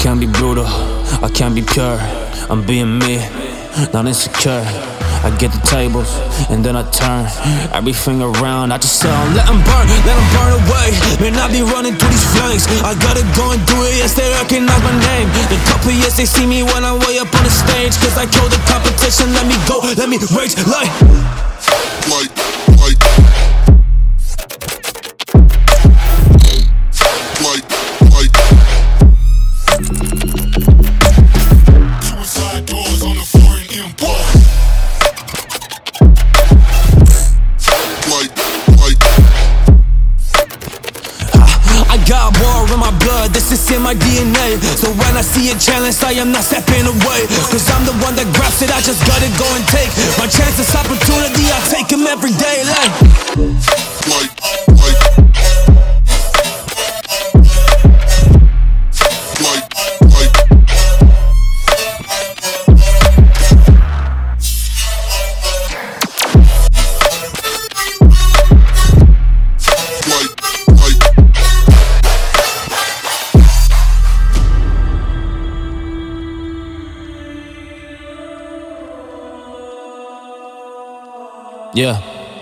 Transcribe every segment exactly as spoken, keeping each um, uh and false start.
can't be brutal, I can't be pure. I'm being me, not insecure. I get the tables, and then I turn everything around. I just tell 'em, let 'em burn, let 'em burn away. Man, I be running through these flames. I gotta go and do it, yes, they recognize my name. The couple years they see me when I'm way up on the stage. Cause I killed the competition, let me go, let me rage like Like, like Like, like Suicide doors on the foreign import. I got war in my blood, this is in my D N A. So when I see a challenge, I am not stepping away. Cause I'm the one that grabs it, I just gotta go and take my chances, opportunity, I take them every day. Like, like, like yeah.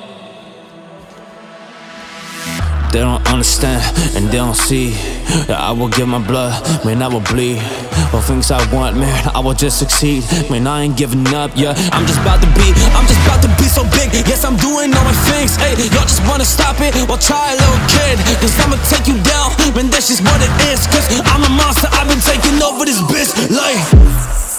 They don't understand and they don't see that I will give my blood, man, I will bleed. All things I want, man, I will just succeed. Man, I ain't giving up, yeah. I'm just about to be, I'm just about to be so big. Yes, I'm doing all my things, hey. Y'all just wanna stop it, well try a little kid. Cause I'ma take you down, man, that's just what it is. Cause I'm a monster, I've been taking over this bitch, like